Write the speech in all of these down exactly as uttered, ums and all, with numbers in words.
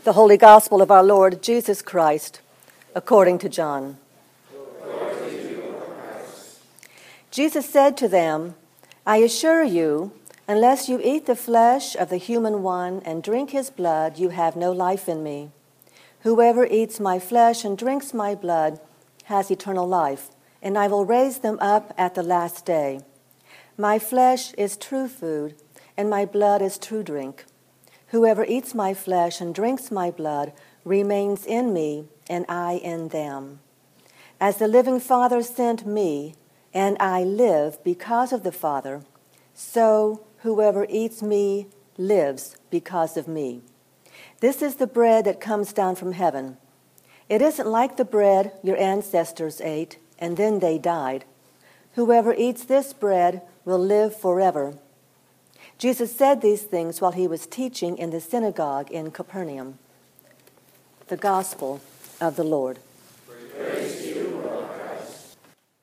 The Holy Gospel of our Lord Jesus Christ, according to John. Glory to you, O Christ. Jesus said to them, I assure you, unless you eat the flesh of the human one and drink his blood, you have no life in me. Whoever eats my flesh and drinks my blood has eternal life, and I will raise them up at the last day. My flesh is true food, and my blood is true drink. Whoever eats my flesh and drinks my blood remains in me, and I in them. As the living Father sent me, and I live because of the Father, so whoever eats me lives because of me. This is the bread that comes down from heaven. It isn't like the bread your ancestors ate, and then they died. Whoever eats this bread will live forever. Jesus said these things while he was teaching in the synagogue in Capernaum. The Gospel of the Lord. Praise to you, Lord Christ.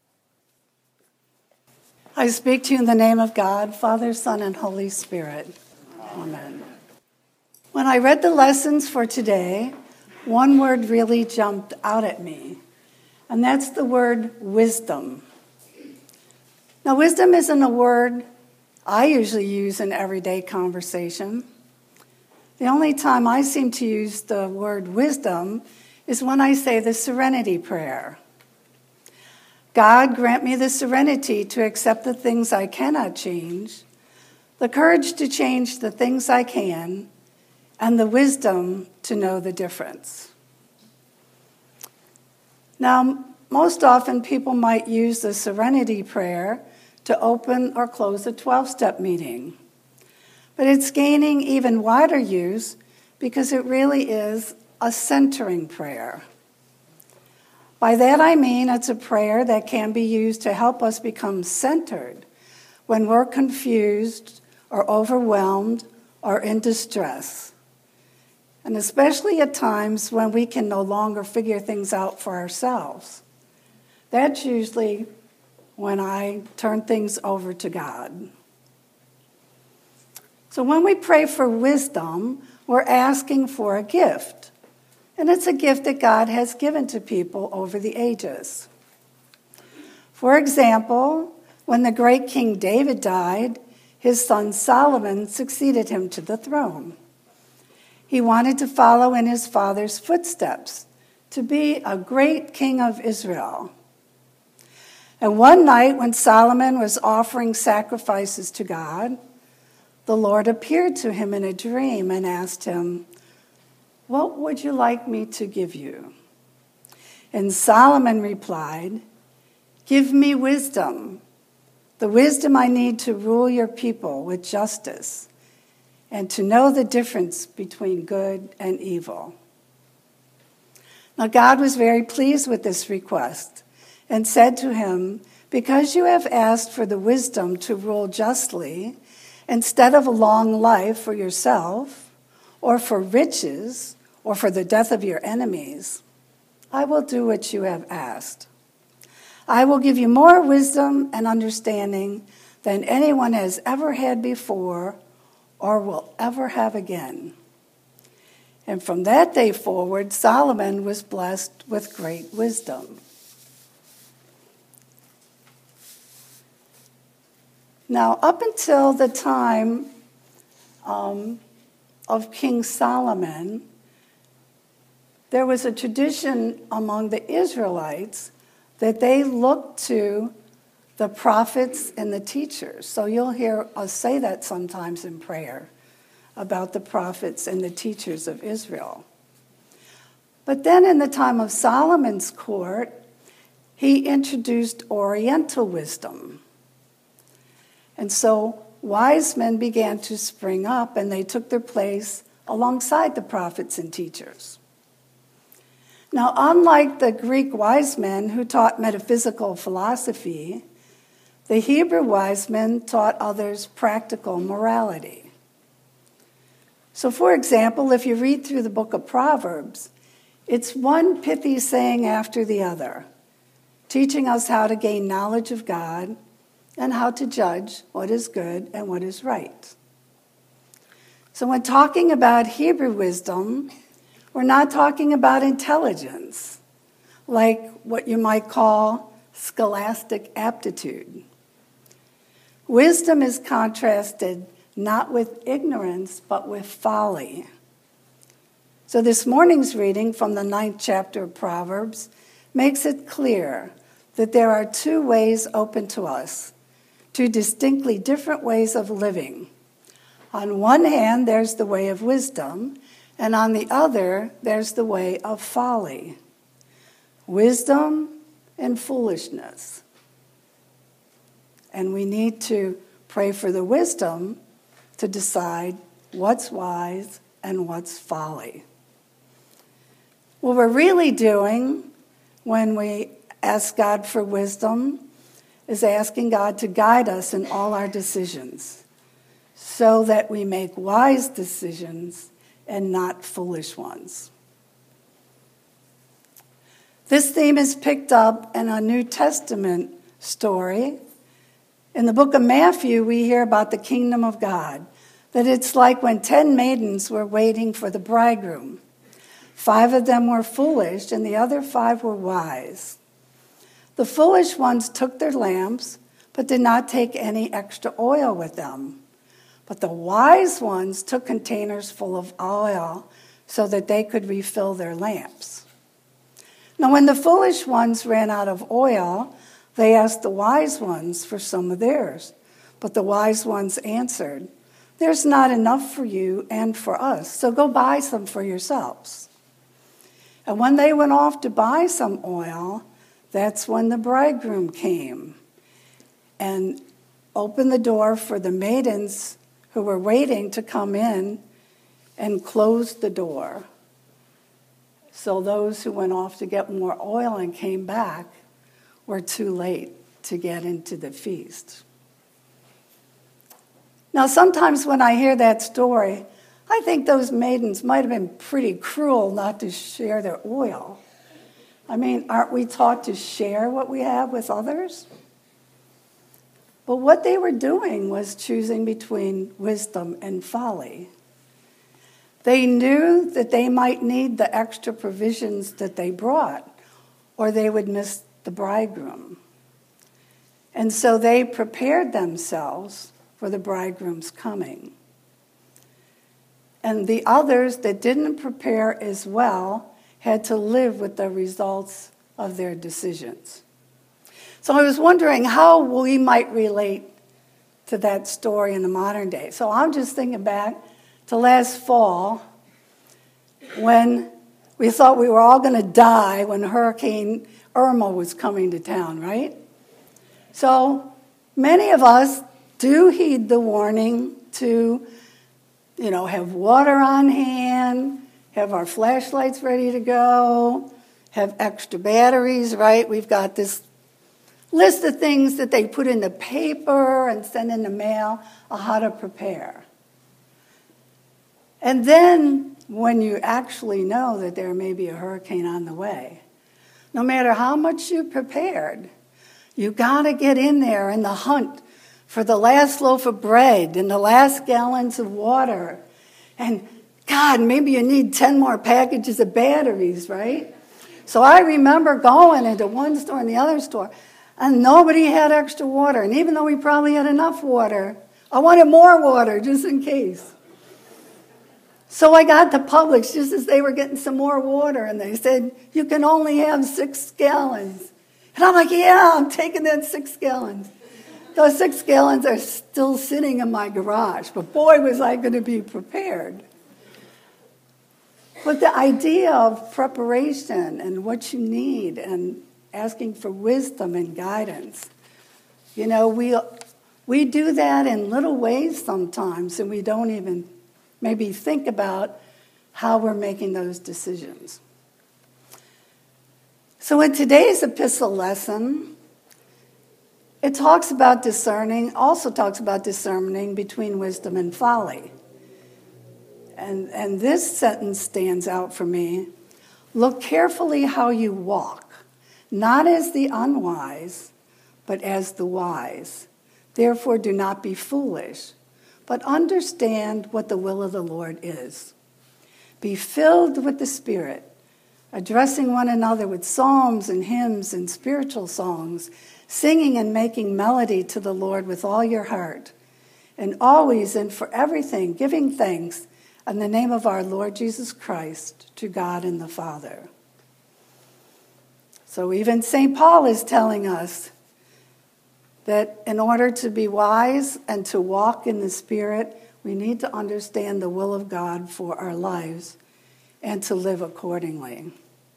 I speak to you in the name of God, Father, Son, and Holy Spirit. Amen. When I read the lessons for today, one word really jumped out at me, and that's the word wisdom. Now, wisdom isn't a word I usually use in everyday conversation. The only time I seem to use the word wisdom is when I say the serenity prayer. God, grant me the serenity to accept the things I cannot change, the courage to change the things I can, and the wisdom to know the difference. Now, most often people might use the serenity prayer to open or close a twelve-step meeting. But it's gaining even wider use because it really is a centering prayer. By that I mean it's a prayer that can be used to help us become centered when we're confused or overwhelmed or in distress. And especially at times when we can no longer figure things out for ourselves. That's usually when I turn things over to God. So when we pray for wisdom, we're asking for a gift. And it's a gift that God has given to people over the ages. For example, when the great King David died, his son Solomon succeeded him to the throne. He wanted to follow in his father's footsteps, to be a great king of Israel. And one night when Solomon was offering sacrifices to God, the Lord appeared to him in a dream and asked him, "What would you like me to give you?" And Solomon replied, "Give me wisdom, the wisdom I need to rule your people with justice and to know the difference between good and evil." Now God was very pleased with this request and said to him, "Because you have asked for the wisdom to rule justly, instead of a long life for yourself, or for riches, or for the death of your enemies, I will do what you have asked. I will give you more wisdom and understanding than anyone has ever had before or will ever have again." And from that day forward, Solomon was blessed with great wisdom. Now, up until the time um, of King Solomon, there was a tradition among the Israelites that they looked to the prophets and the teachers. So you'll hear us say that sometimes in prayer about the prophets and the teachers of Israel. But then in the time of Solomon's court, he introduced Oriental wisdom. And so wise men began to spring up, and they took their place alongside the prophets and teachers. Now, unlike the Greek wise men who taught metaphysical philosophy, the Hebrew wise men taught others practical morality. So, for example, if you read through the book of Proverbs, it's one pithy saying after the other, teaching us how to gain knowledge of God and how to judge what is good and what is right. So when talking about Hebrew wisdom, We're not talking about intelligence, like what you might call scholastic aptitude. Wisdom is contrasted not with ignorance, but with folly. So this morning's reading from the ninth chapter of Proverbs makes it clear that there are two ways open to us, two distinctly different ways of living. On one hand, there's the way of wisdom, and on the other, there's the way of folly. Wisdom and foolishness. And we need to pray for the wisdom to decide what's wise and what's folly. What we're really doing when we ask God for wisdom is asking God to guide us in all our decisions so that we make wise decisions and not foolish ones. This theme is picked up in a New Testament story. In the book of Matthew, we hear about the kingdom of God, that it's like when ten maidens were waiting for the bridegroom. Five of them were foolish, and the other five were wise. The foolish ones took their lamps, but did not take any extra oil with them. But the wise ones took containers full of oil so that they could refill their lamps. Now, when the foolish ones ran out of oil, they asked the wise ones for some of theirs. But the wise ones answered, "There's not enough for you and for us, so go buy some for yourselves." And when they went off to buy some oil, that's when the bridegroom came and opened the door for the maidens who were waiting to come in and closed the door. So those who went off to get more oil and came back were too late to get into the feast. Now, sometimes when I hear that story, I think those maidens might have been pretty cruel not to share their oil. I mean, aren't we taught to share what we have with others? But what they were doing was choosing between wisdom and folly. They knew that they might need the extra provisions that they brought, or they would miss the bridegroom. And so they prepared themselves for the bridegroom's coming. And the others that didn't prepare as well had to live with the results of their decisions. So I was wondering how we might relate to that story in the modern day. So I'm just thinking back to last fall when we thought we were all going to die when Hurricane Irma was coming to town, right? So many of us do heed the warning to, you know, have water on hand, have our flashlights ready to go, have extra batteries, right? We've got this list of things that they put in the paper and send in the mail on how to prepare. And then when you actually know that there may be a hurricane on the way, no matter how much you prepared, you got to get in there in the hunt for the last loaf of bread and the last gallons of water. And God, maybe you need ten more packages of batteries, right? So I remember going into one store and the other store, and nobody had extra water. And even though we probably had enough water, I wanted more water just in case. So I got to Publix just as they were getting some more water, and they said, you can only have six gallons. And I'm like, yeah, I'm taking that six gallons. Those six gallons are still sitting in my garage, but boy, was I going to be prepared. But the idea of preparation and what you need and asking for wisdom and guidance, you know, we we do that in little ways sometimes, and we don't even maybe think about how we're making those decisions. So in today's epistle lesson, it talks about discerning, also talks about discerning between wisdom and folly. And, and this sentence stands out for me. Look carefully how you walk, not as the unwise, but as the wise. Therefore, do not be foolish, but understand what the will of the Lord is. Be filled with the Spirit, addressing one another with psalms and hymns and spiritual songs, singing and making melody to the Lord with all your heart, and always and for everything giving thanks in the name of our Lord Jesus Christ to God and the Father. So even Saint Paul is telling us that in order to be wise and to walk in the Spirit, we need to understand the will of God for our lives and to live accordingly.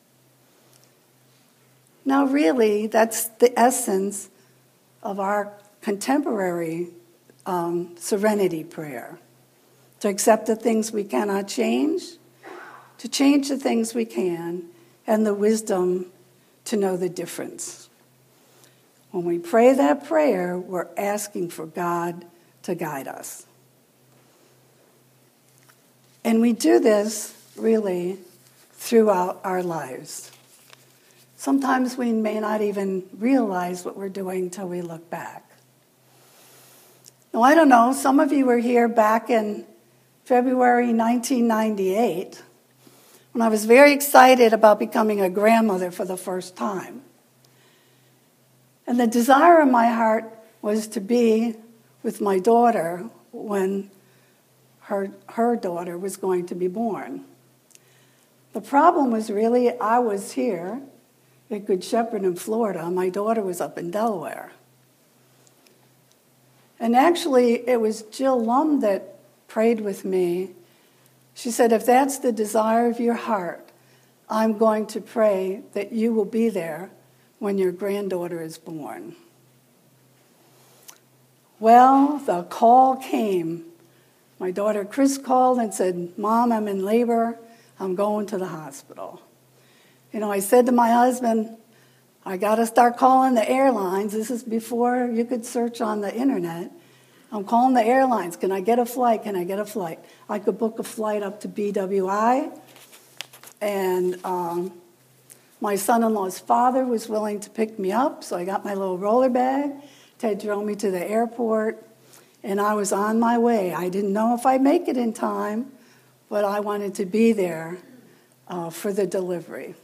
Now, really, that's the essence of our contemporary um, serenity prayer. To accept the things we cannot change, to change the things we can, and the wisdom to know the difference. When we pray that prayer, we're asking for God to guide us. And we do this, really, throughout our lives. Sometimes we may not even realize what we're doing till we look back. Now, I don't know, some of you were here back in February nineteen ninety-eight, when I was very excited about becoming a grandmother for the first time. And the desire in my heart was to be with my daughter when her, her daughter was going to be born. The problem was really I was here at Good Shepherd in Florida. My daughter was up in Delaware. And actually, it was Jill Lum that prayed with me. She said, if that's the desire of your heart, I'm going to pray that you will be there when your granddaughter is born. Well, the call came. My daughter Chris called and said, Mom, I'm in labor. I'm going to the hospital. You know, I said to my husband, I got to start calling the airlines. This is before you could search on the internet. I'm calling the airlines. Can I get a flight? Can I get a flight? I could book a flight up to B W I. And um, my son-in-law's father was willing to pick me up, so I got my little roller bag. Ted drove me to the airport, and I was on my way. I didn't know if I'd make it in time, but I wanted to be there uh, for the delivery.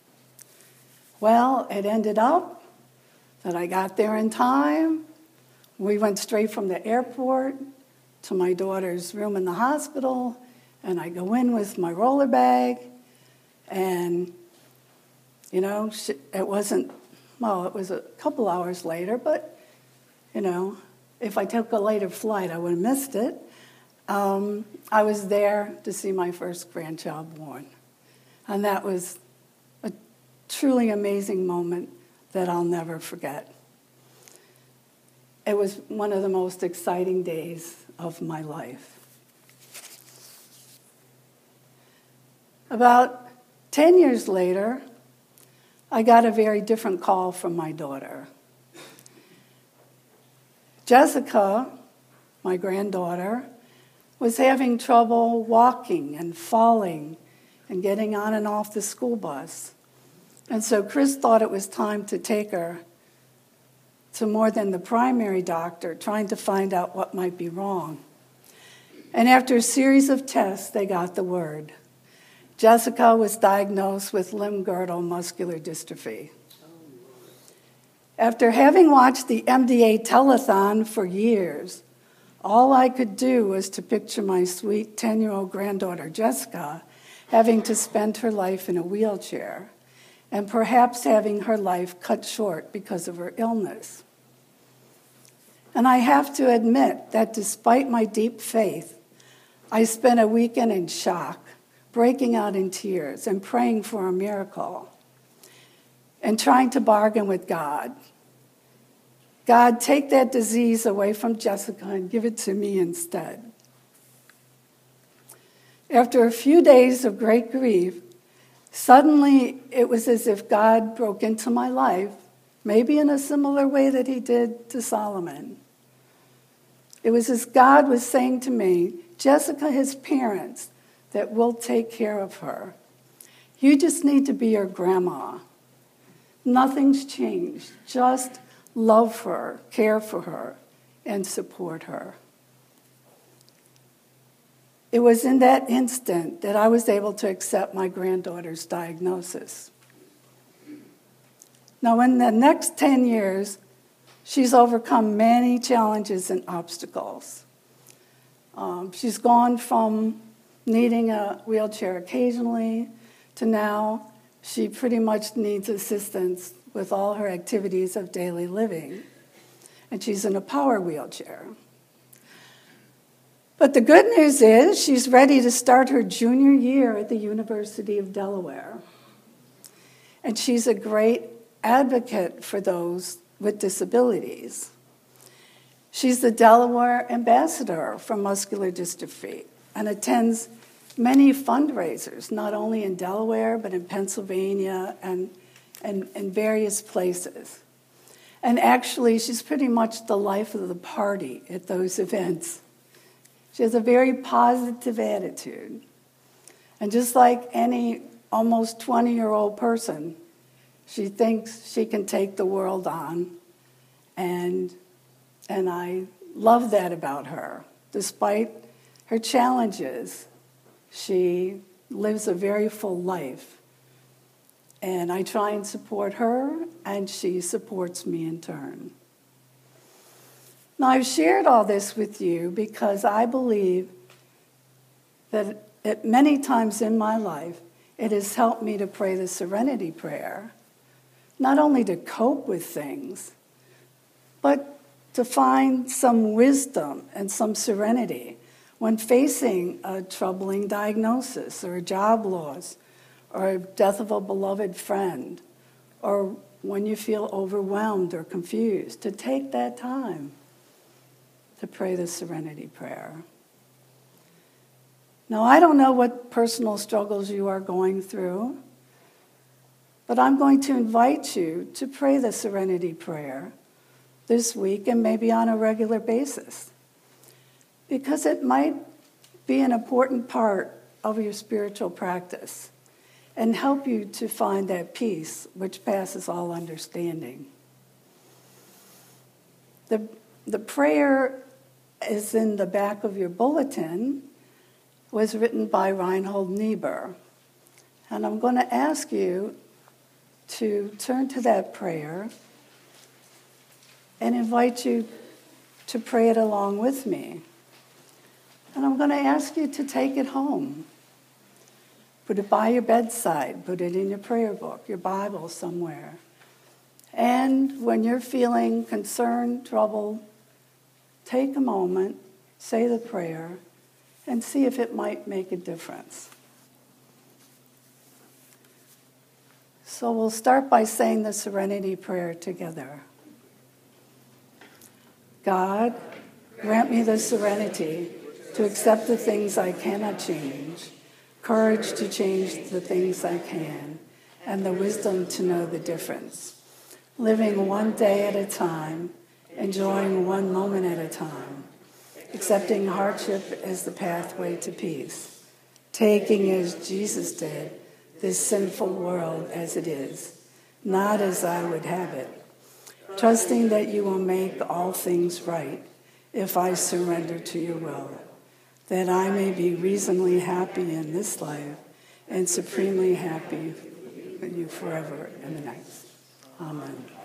Well, it ended up that I got there in time. We went straight from the airport to my daughter's room in the hospital, and I go in with my roller bag, and, you know, it wasn't, well, it was a couple hours later, but, you know, if I took a later flight, I would have missed it. Um, I was there to see my first grandchild born, and that was a truly amazing moment that I'll never forget. It was one of the most exciting days of my life. About ten years later, I got a very different call from my daughter. Jessica, my granddaughter, was having trouble walking and falling and getting on and off the school bus. And so Chris thought it was time to take her to more than the primary doctor, trying to find out what might be wrong. And after a series of tests, they got the word. Jessica was diagnosed with limb-girdle muscular dystrophy. After having watched the M D A telethon for years, all I could do was to picture my sweet ten-year-old granddaughter, Jessica, having to spend her life in a wheelchair, and perhaps having her life cut short because of her illness. And I have to admit that despite my deep faith, I spent a weekend in shock, breaking out in tears and praying for a miracle, and trying to bargain with God. God, take that disease away from Jessica and give it to me instead. After a few days of great grief, suddenly, it was as if God broke into my life, maybe in a similar way that he did to Solomon. It was as God was saying to me, Jessica has parents that will take care of her. You just need to be her grandma. Nothing's changed. Just love her, care for her, and support her. it was in that instant that I was able to accept my granddaughter's diagnosis. Now, in the next ten years, she's overcome many challenges and obstacles. Um, she's gone from needing a wheelchair occasionally to now she pretty much needs assistance with all her activities of daily living. And she's in a power wheelchair. But the good news is she's ready to start her junior year at the University of Delaware. And she's a great advocate for those with disabilities. She's the Delaware ambassador for muscular dystrophy and attends many fundraisers, not only in Delaware, but in Pennsylvania and, and, and various places. And actually, she's pretty much the life of the party at those events. She has a very positive attitude. And just like any almost twenty-year-old person, she thinks she can take the world on. And, and I love that about her. Despite her challenges, she lives a very full life. And I try and support her, and she supports me in turn. Now, I've shared all this with you because I believe that at many times in my life, it has helped me to pray the Serenity Prayer, not only to cope with things, but to find some wisdom and some serenity when facing a troubling diagnosis or a job loss or a death of a beloved friend, or when you feel overwhelmed or confused, to take that time to pray the Serenity Prayer. Now, I don't know what personal struggles you are going through, but I'm going to invite you to pray the Serenity Prayer this week and maybe on a regular basis, because it might be an important part of your spiritual practice and help you to find that peace which passes all understanding. The, the prayer is in the back of your bulletin, was written by Reinhold Niebuhr. And I'm going to ask you to turn to that prayer and invite you to pray it along with me. And I'm going to ask you to take it home. Put it by your bedside. Put it in your prayer book, your Bible somewhere. And when you're feeling concerned, troubled, take a moment, say the prayer, and see if it might make a difference. So we'll start by saying the Serenity Prayer together. God, grant me the serenity to accept the things I cannot change, courage to change the things I can, and the wisdom to know the difference. Living one day at a time, enjoying one moment at a time, accepting hardship as the pathway to peace, taking as Jesus did this sinful world as it is, not as I would have it, trusting that you will make all things right if I surrender to your will, that I may be reasonably happy in this life and supremely happy with you forever in the next. Amen.